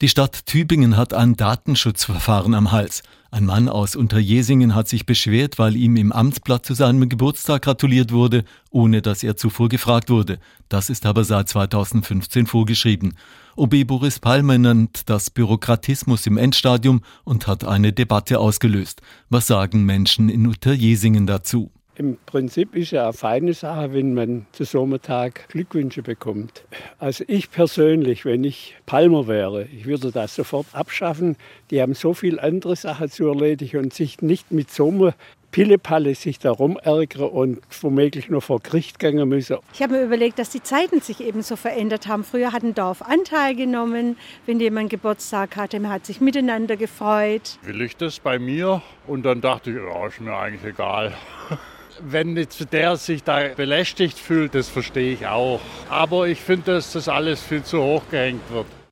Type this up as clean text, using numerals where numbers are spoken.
Die Stadt Tübingen hat ein Datenschutzverfahren am Hals. Ein Mann aus Unterjesingen hat sich beschwert, weil ihm im Amtsblatt zu seinem Geburtstag gratuliert wurde, ohne dass er zuvor gefragt wurde. Das ist aber seit 2015 vorgeschrieben. OB Boris Palmer nennt das Bürokratismus im Endstadium und hat eine Debatte ausgelöst. Was sagen Menschen in Unterjesingen dazu? Im Prinzip ist ja eine feine Sache, wenn man zu so einem Tag Glückwünsche bekommt. Also ich persönlich, wenn ich Palmer wäre, ich würde das sofort abschaffen. Die haben so viel andere Sachen zu erledigen und sich nicht mit so einem Pillepalle sich darum ärgern und womöglich noch vor Gericht gehen müssen. Ich habe mir überlegt, dass die Zeiten sich eben so verändert haben. Früher hat ein Dorf Anteil genommen, wenn jemand Geburtstag hatte. Man hat sich miteinander gefreut. Will ich das bei mir? Und dann dachte ich, ja, ist mir eigentlich egal. Wenn jetzt der sich da belästigt fühlt, das verstehe ich auch. Aber ich finde, dass das alles viel zu hoch gehängt wird.